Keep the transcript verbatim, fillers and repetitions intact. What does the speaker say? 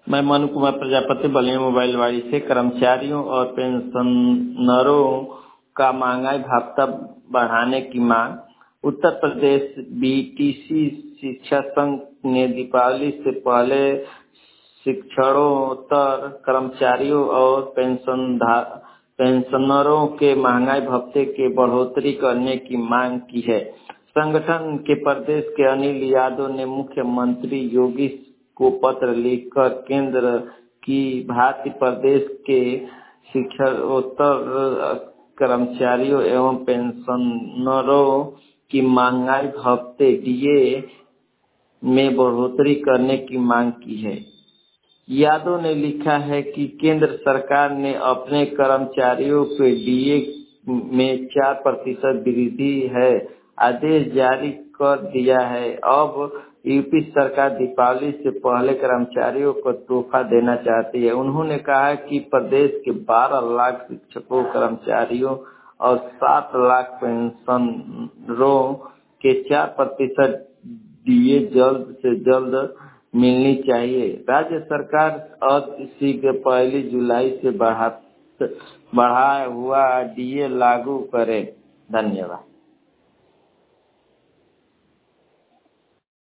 मैं मनु कुमार प्रजापति बलिया मोबाइल वाड़ी से कर्मचारियों और पेंशनरों का महंगाई भत्ता बढ़ाने की मांग। उत्तर प्रदेश बीटीसी शिक्षा संघ ने दीपावली से पहले शिक्षणोत्तर कर्मचारियों और पेंशन पेंशनरों के महंगाई भत्ते के बढ़ोतरी करने की मांग की है। संगठन के प्रदेश के अनिल यादव ने मुख्यमंत्री योगी को पत्र लिखकर केंद्र की भांति प्रदेश के शिक्षकोत्तर कर्मचारियों एवं पेंशनरों की महंगाई भत्ते डीए में बढ़ोतरी करने की मांग की है। यादव ने लिखा है कि केंद्र सरकार ने अपने कर्मचारियों के डीए में चार प्रतिशत वृद्धि है आदेश जारी कर दिया है। अब यूपी सरकार दीपावली से पहले कर्मचारियों को तोहफा देना चाहती है। उन्होंने कहा कि प्रदेश के बारह लाख शिक्षकों कर्मचारियों और सात लाख पेंशनरों के चार प्रतिशत डीए जल्द से जल्द मिलनी चाहिए। राज्य सरकार अतिशीघ्र पहली जुलाई से बढ़ा बढ़ा हुआ डीए लागू करे। धन्यवाद।